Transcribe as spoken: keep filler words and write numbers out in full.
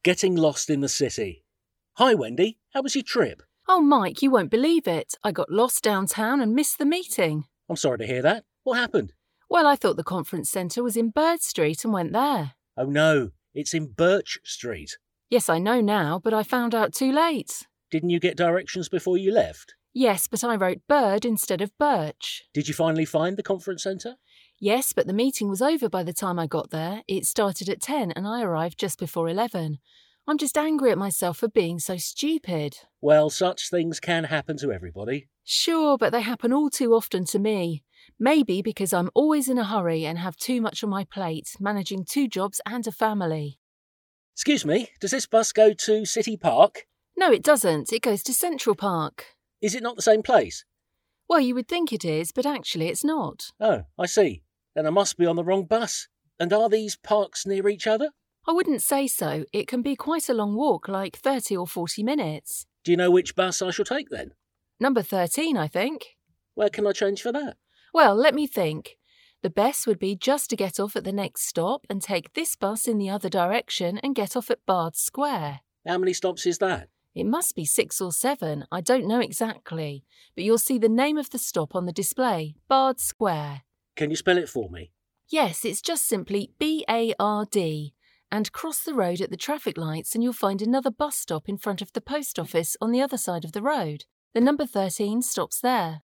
Getting lost in the city. Hi, Wendy. How was your trip? Oh, Mike, you won't believe it. I got lost downtown and missed the meeting. I'm sorry to hear that. What happened? Well, I thought the conference centre was in Bird Street and went there. Oh no, it's in Birch Street. Yes, I know now, but I found out too late. Didn't you get directions before you left? Yes, but I wrote Bird instead of Birch. Did you finally find the conference centre? Yes, but the meeting was over by the time I got there. It started at ten and I arrived just before eleven. I'm just angry at myself for being so stupid. Well, such things can happen to everybody. Sure, but they happen all too often to me. Maybe because I'm always in a hurry and have too much on my plate, managing two jobs and a family. Excuse me, does this bus go to City Park? No, it doesn't. It goes to Central Park. Is it not the same place? Well, you would think it is, but actually it's not. Oh, I see. Then I must be on the wrong bus. And are these parks near each other? I wouldn't say so. It can be quite a long walk, like thirty or forty minutes. Do you know which bus I shall take then? Number thirteen, I think. Where can I change for that? Well, let me think. The best would be just to get off at the next stop and take this bus in the other direction and get off at Bard Square. How many stops is that? It must be six or seven. I don't know exactly. But you'll see the name of the stop on the display, Bard Square. Can you spell it for me? Yes, it's just simply B A R D. And cross the road at the traffic lights and you'll find another bus stop in front of the post office on the other side of the road. The number thirteen stops there.